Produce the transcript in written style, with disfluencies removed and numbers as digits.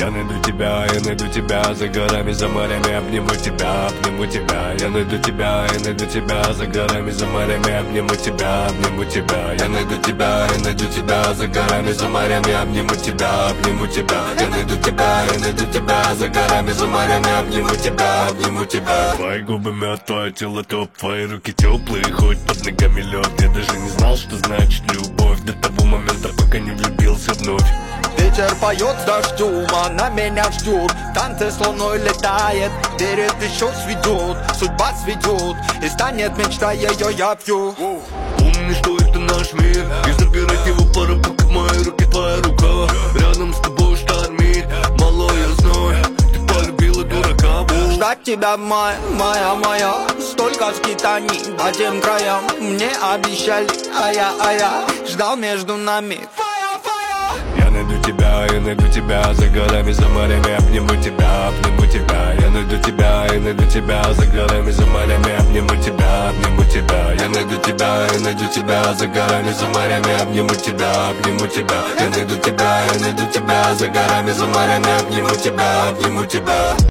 Я найду тебя за горами, за морями, обниму тебя, обниму тебя. Я найду тебя за горами, за морями, обниму тебя, обниму тебя. Я найду тебя за горами, за морями, обниму тебя, обниму тебя. Я найду тебя за горами, за морями, обниму тебя, обниму тебя. Твои губы мед, твое тело топ, твои руки теплые, хоть под ногами лед. Я даже не знал, что значит любовь до того момента, пока не влюбился вновь. Ветер поет с дождем, она меня ждет. Танцы с луной летает, верит, еще сведет. Судьба сведет, и станет мечта ее, я пью. Помни, что это наш мир, и забирать его пора, пока в моей руке твоя рука. Рядом с тобой штормит, мало я знаю, ты полюбила дурака. Ждать тебя, моя, столько скитаний по тем краям. Мне обещали, а я ждал между нами. Я найду тебя за горами, за морями, обниму тебя, обниму тебя. Я найду тебя за горами, за морями, обниму тебя, обниму тебя. Я найду тебя за горами, за морями, обниму тебя, обниму тебя. Я найду тебя за горами, за морями, обниму тебя, обниму тебя.